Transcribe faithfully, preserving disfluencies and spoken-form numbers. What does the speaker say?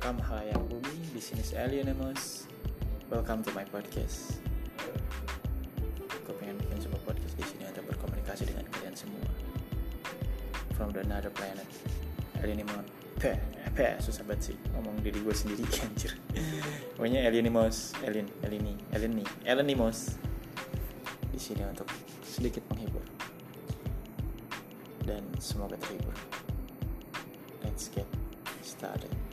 welcome halayak bumi. Di sini saya Alienemos. Welcome to my podcast. Gue pengen bikin sebuah podcast di sini untuk berkomunikasi dengan kalian semua. From the another planet. Alienemos. Peh, peh, susah banget sih ngomong diri gue sendiri anjir. Pokoknya Alienemos, Alien, Alieni, Alieni, Alienemos. Di sini untuk sedikit menghibur. Dan semoga terhibur. Let's get started.